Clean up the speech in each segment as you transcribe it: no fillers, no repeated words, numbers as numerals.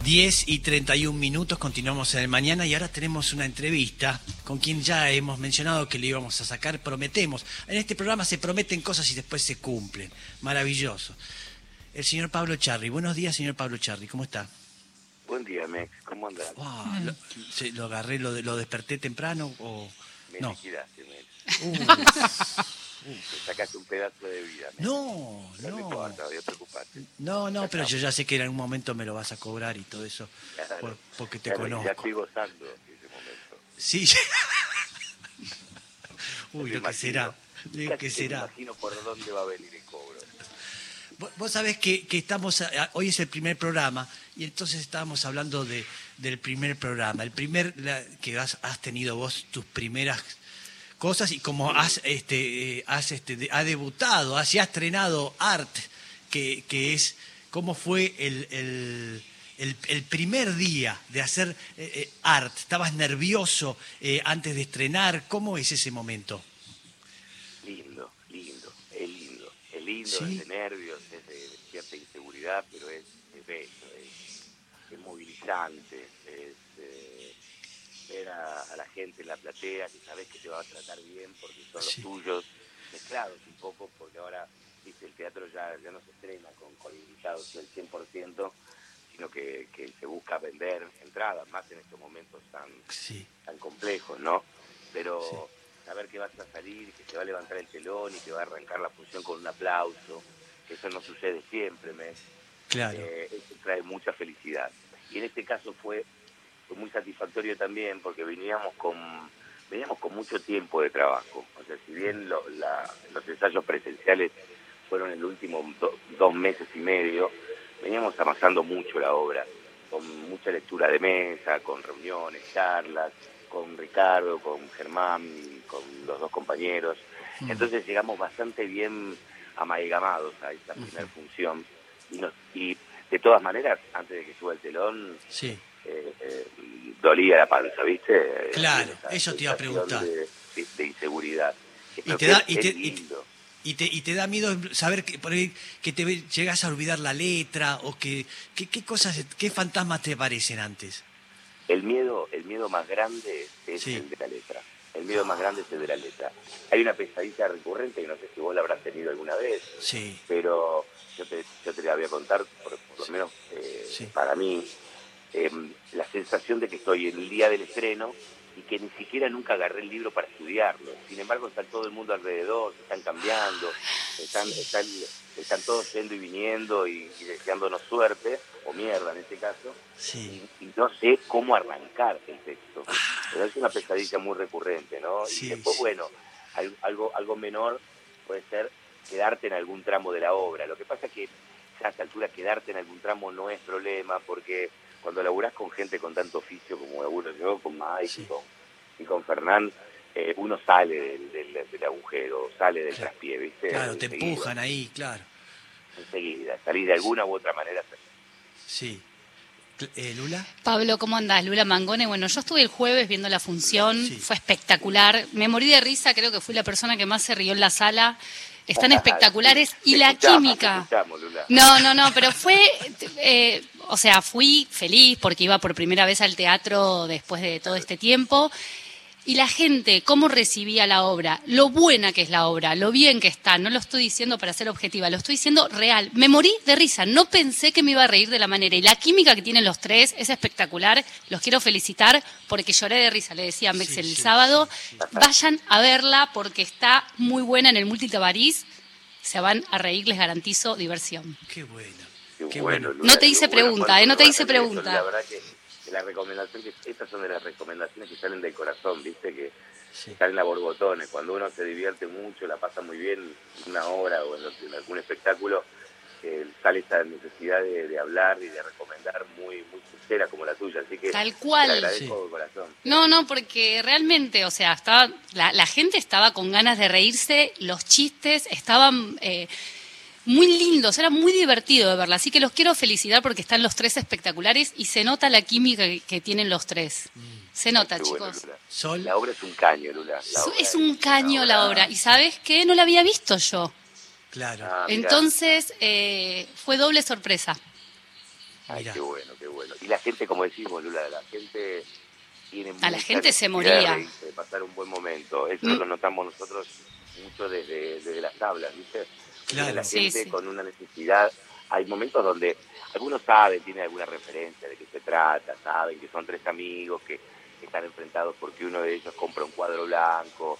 10:31, continuamos en el mañana y ahora tenemos una entrevista con quien ya hemos mencionado que le íbamos a sacar, prometemos. En este programa se prometen cosas y después se cumplen. Maravilloso. El señor Pablo Charri. Buenos días, señor Pablo Charri, ¿cómo está? Buen día, Mex, ¿cómo andás? ¿Lo agarré, lo desperté temprano o Me no? liquidaste, Mex. Me sacaste un pedazo de vida, Mex. No. No importa, voy a preocuparte. No, pero yo ya sé que en algún momento me lo vas a cobrar y todo eso, Claro, porque te claro, conozco. ya estoy gozando de ese momento. Sí. Uy, lo que será. Lo que será. Me imagino por dónde va a venir el cobro. Vos sabés que estamos, hoy es el primer programa y entonces estábamos hablando del primer programa, que has tenido vos tus primeras cosas y como ha debutado, has estrenado Art, que es cómo fue el primer día de hacer Art. ¿Estabas nervioso antes de estrenar? ¿Cómo es ese momento? Lindo, ¿Sí? es de nervios, es de cierta inseguridad, pero es bello, es movilizante, es ver a la gente en la platea, que sabes que te va a tratar bien porque son los tuyos, mezclados un poco, porque ahora, viste, el teatro ya no se estrena con invitados del 100%, sino que se busca vender entradas, más en estos momentos tan complejos, ¿no? Pero saber que vas a salir, que se va a levantar el telón y que va a arrancar la función con un aplauso, que eso no sucede siempre, Claro. Eso trae mucha felicidad. Y en este caso fue muy satisfactorio también, porque veníamos con mucho tiempo de trabajo. O sea, si bien los ensayos presenciales fueron el último 2 meses y medio, veníamos amasando mucho la obra, con mucha lectura de mesa, con reuniones, charlas, con Ricardo, con Germán, con los 2 compañeros. Entonces llegamos bastante bien amalgamados a esta primera función. Y de todas maneras, antes de que suba el telón, dolía la panza, ¿viste? Claro, eso te iba a preguntar. De inseguridad. Y te da miedo saber que por ahí que te llegas a olvidar la letra o qué cosas, qué fantasmas te aparecen antes. El miedo más grande es el de la letra. El miedo más grande es el de la letra. Hay una pesadilla recurrente que no sé si vos la habrás tenido alguna vez, pero yo te la voy a contar, por lo menos para mí, la sensación de que estoy en el día del estreno y que ni siquiera nunca agarré el libro para estudiarlo. Sin embargo, está todo el mundo alrededor, se están cambiando, están todos yendo y viniendo y deseándonos suerte, o mierda en este caso, y no sé cómo arrancar el texto. Pero es una pesadilla muy recurrente, ¿no? Y después, bueno, algo menor puede ser quedarte en algún tramo de la obra. Lo que pasa es que a esta altura quedarte en algún tramo no es problema, porque cuando laburás con gente con tanto oficio como laburo yo, con Mike y con Fernán, uno sale del agujero, sale del traspié, ¿viste? Claro, te empujan ahí, claro. Enseguida, salís de alguna u otra manera. Sí. ¿Lula? Pablo, ¿cómo andás? Lula Mangone. Bueno, yo estuve el jueves viendo la función, fue espectacular. Me morí de risa, creo que fui la persona que más se rió en la sala. Están espectaculares y la química. No, pero fue, fui feliz porque iba por primera vez al teatro después de todo este tiempo. Y la gente, cómo recibía la obra, lo buena que es la obra, lo bien que está, no lo estoy diciendo para ser objetiva, lo estoy diciendo real. Me morí de risa, no pensé que me iba a reír de la manera. Y la química que tienen los 3 es espectacular, los quiero felicitar porque lloré de risa, le decía a Mex el sábado. Vayan a verla porque está muy buena en el Multitabarís, se van a reír, les garantizo diversión. Qué bueno. Qué bueno. Lula, no te hice pregunta, no te hice pregunta. La verdad que la recomendación, estas son de las recomendaciones que salen del corazón, viste, que salen a borbotones. Cuando uno se divierte mucho, la pasa muy bien en una obra o en algún espectáculo, sale esta necesidad de hablar y de recomendar muy sincera como la tuya, así que tal cual. Te agradezco de corazón. No, porque realmente, o sea, la gente estaba con ganas de reírse, los chistes estaban muy lindos, era muy divertido de verla, así que los quiero felicitar porque están los 3 espectaculares y se nota la química que tienen los 3. Se nota, chicos. Bueno, la obra es un caño, Lula. Es un caño la obra. ¿Y sabes qué? No la había visto yo. Claro. Entonces, fue doble sorpresa. Ay, qué bueno, qué bueno. Y la gente, como decimos, Lula, la gente tiene A la gente se necesidad moría. de pasar un buen momento. Eso lo notamos nosotros mucho desde las tablas, ¿viste? Claro. La gente Sí. con una necesidad. Hay momentos donde algunos saben, tienen alguna referencia de qué se trata, saben que son tres amigos que están enfrentados porque uno de ellos compra un cuadro blanco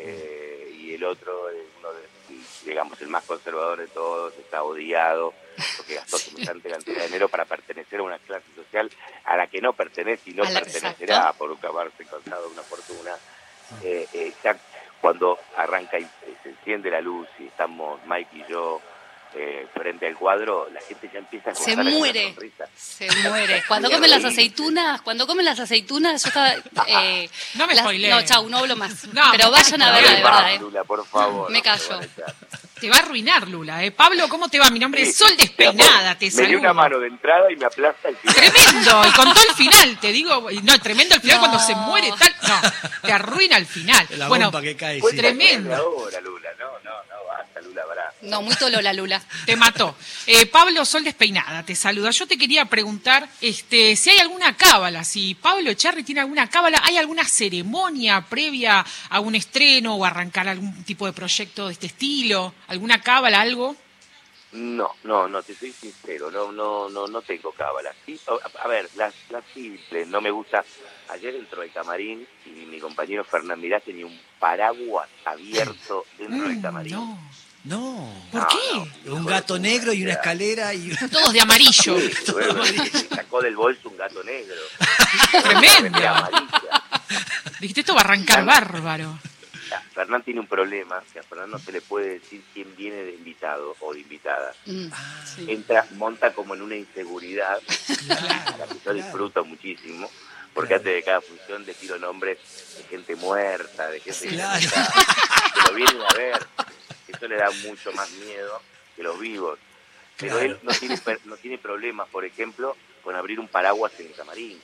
y el otro, digamos, el más conservador de todos, está odiado porque gastó semejante cantidad de dinero para pertenecer a una clase social a la que no pertenece y no pertenecerá exacto. por haberse causado una fortuna. Ya cuando arranca y se enciende la luz y estamos Mike y yo frente al cuadro, la gente ya empieza a Se gozar con una muere. sonrisa. Se muere. Cuando comen las aceitunas, yo estaba... No me spoilees. No, chau, no hablo más. No, pero vayan a verla, de verdad. Lula, por favor. Me callo. Te va a arruinar, Lula. Pablo, ¿cómo te va? Mi nombre es Sol Despeinada, te Me saludo. dio una mano de entrada y me aplasta el final. Tremendo, y con todo el final, te digo, no, tremendo el final No. cuando se muere tal, no, te arruina el final. La Bueno, bomba que cae. Fue Sí. tremendo. ahora, Lula, no, basta, Lula, pará. No, muy tolola, Lula. Te mató. Pablo Sol Despeinada, te saluda. Yo te quería preguntar si hay alguna cábala, si Pablo Echarri tiene alguna cábala, ¿hay alguna ceremonia previa a un estreno o arrancar algún tipo de proyecto de este estilo? ¿Alguna cábala, algo? No, te soy sincero, no tengo cábala. Sí, a ver, las simples, no me gusta. Ayer entró el camarín y mi compañero Fernán Mirá tenía un paraguas abierto dentro del camarín. No. ¿Por qué? Un gato negro y una escalera y... Todos de amarillo. Sí, bueno, sacó del bolso un gato negro. Tremendo. Amarilla. Dijiste, esto va a arrancar bárbaro. Fernán tiene un problema, que a Fernán no se le puede decir quién viene de invitado o de invitada. Sí. Entra, monta como en una inseguridad, la que yo disfruto muchísimo, porque antes de cada función le tiro nombres de gente muerta, de gente que lo vienen a ver. Eso le da mucho más miedo que los vivos. Pero él no tiene problemas, por ejemplo, con abrir un paraguas en el camarín.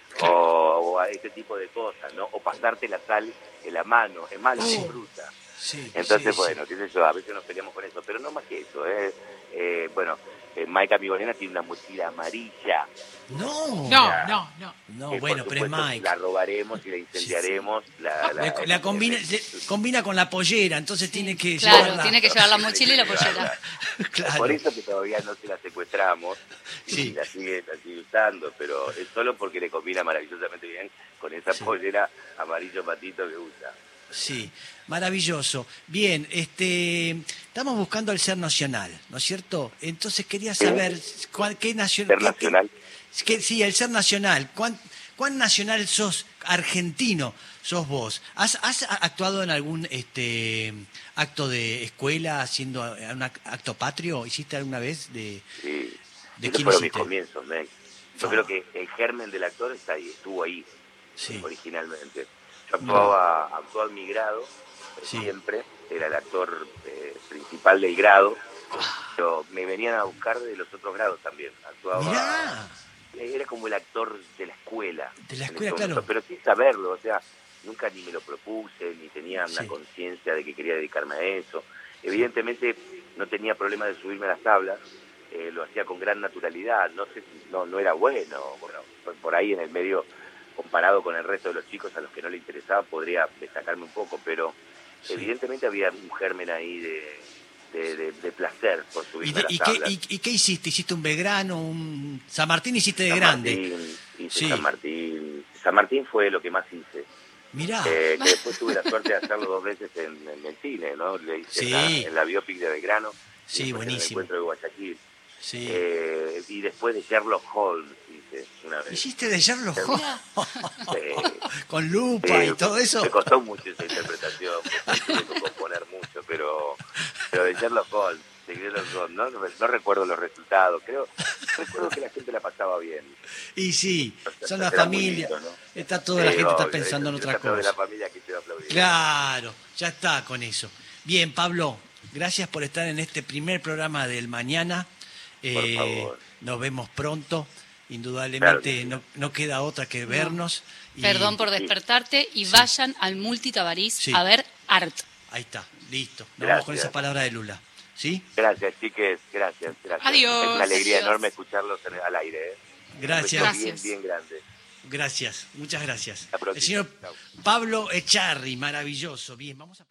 O a este tipo de cosas, ¿no? O pasarte la sal en la mano, es más, lo disfruta. Sí, Entonces, bueno, qué sé yo, a veces nos peleamos con eso, pero no más que eso, bueno, Mike Amigolena tiene una mochila amarilla. No, bueno, pero es Mike. La robaremos y la incendiaremos. La combina con la pollera, entonces tiene que Claro, tiene que llevar la mochila y la pollera. Claro. Por eso que todavía no se la secuestramos y la sigue usando, pero es solo porque le combina maravillosamente bien con esa pollera amarillo patito que usa. Sí, maravilloso. Bien, estamos buscando el ser nacional, ¿no es cierto? Entonces quería saber qué nacional... ¿Ser nacional? Sí, el ser nacional. ¿Cuán nacional sos argentino sos vos? ¿Has actuado en algún acto de escuela, haciendo un acto patrio? ¿Hiciste alguna vez de quién fueron hiciste? mis comienzos, Meg. Yo creo que el germen del actor estuvo ahí, originalmente. Yo actuaba en mi grado, siempre, era el actor principal del grado, pero me venían a buscar de los otros grados también. Actuaba, era como el actor de la escuela. De la escuela, claro. Pero sin saberlo, o sea, nunca ni me lo propuse, ni tenía una conciencia de que quería dedicarme a eso. Evidentemente no tenía problema de subirme a las tablas, lo hacía con gran naturalidad, no era bueno, por ahí en el medio, comparado con el resto de los chicos a los que no le interesaba, podría destacarme un poco, pero evidentemente había un germen ahí de placer por subirme a las tablas. ¿Y qué hiciste? ¿Hiciste un Belgrano, un San Martín hiciste de grande? Hice San Martín. San Martín fue lo que más hice. Mirá. Que después tuve la suerte de hacerlo 2 veces en el cine, ¿no? Le hice en la biopic de Belgrano. Sí, buenísimo. En el encuentro de Guayaquil. Sí. Y después de Sherlock Holmes hice una vez. ¿Hiciste de Sherlock Holmes? Con lupa y todo eso. Me costó mucho esa interpretación, tuve que componer mucho, pero de Sherlock Holmes, no recuerdo los resultados, recuerdo que la gente la pasaba bien. Y sí, son la familia, bonito, ¿no? está toda la gente está pensando en otra cosa. De la familia que te va a aplaudir. Claro, ya está con eso. Bien, Pablo, gracias por estar en este primer programa del mañana. Por favor. Nos vemos pronto. Indudablemente claro. No queda otra que vernos. Perdón por despertarte y vayan al Multi Tabarís a ver Art. Ahí está, listo. Nos Gracias. vamos con esa palabra de Lula. ¿Sí? Gracias, chiques, gracias. Adiós. Es una alegría Adiós. enorme escucharlos al aire. Gracias. Bien, bien grande. Gracias, muchas gracias. Hasta próxima. El señor Chau. Pablo Echarri, maravilloso. Bien, vamos a...